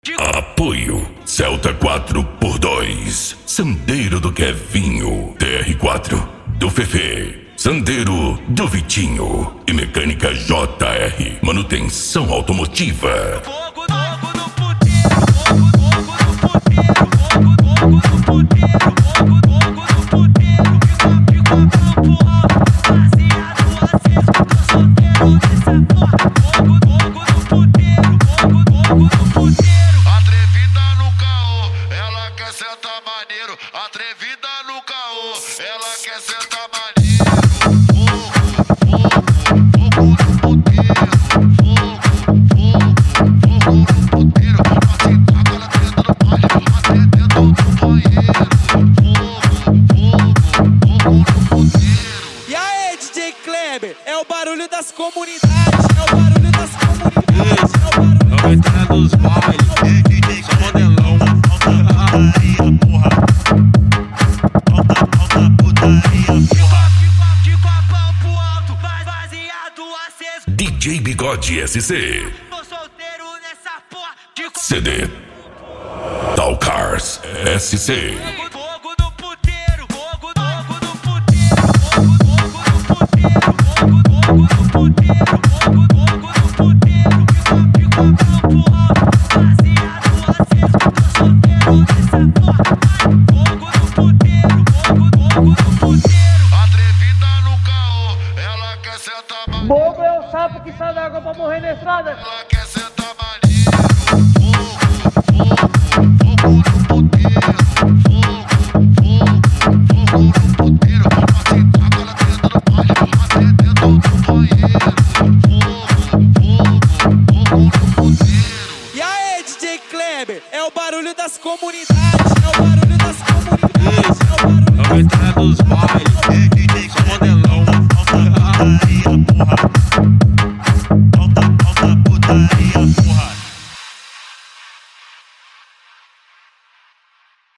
Apoio Celta 4x2, Sandeiro do Kevinho, TR4 do Fefe, Sandeiro do Vitinho e Mecânica JR, manutenção automotiva. Atrevida no caô, ela quer sentar maneiro. Fogo no puteiro, fogo no puteiro. Assim taca ela dentro do baile, até dentro do banheiro. Fogo no puteiro. E aí, DJ Kleber, é o barulho das comunidades, é o barulho das comunidades, é o barulho das comunidades. Dos bailes, DJ, sou modelão. Porra. DJ Bigode SC. Tô solteiro nessa porra de CD Talcars SC. Fogo no puteiro, fogo no puteiro, fogo no puteiro, fogo no puteiro, fogo no puteiro. Fica pro alto, baseado aceso. Tô solteiro nessa porra. Fogo no puteiro, fogo no puteiro. Atrevida no caô, ela quer sentar maneiro. Bobo é o sapo que sai da água pra morrer na estrada. Ela quer sentar maneiro. Fogo no puteiro. Fogo no puteiro. Assim taca ela dentro do baile, até dentro do banheiro. Fogo no puteiro. E aí, DJ Kleber, é o barulho das comunidades, é o barulho das comunidades, é o barulho das comunidades. Dos bailes, DJ, sou modelão. Porra. Alta putaria, porra.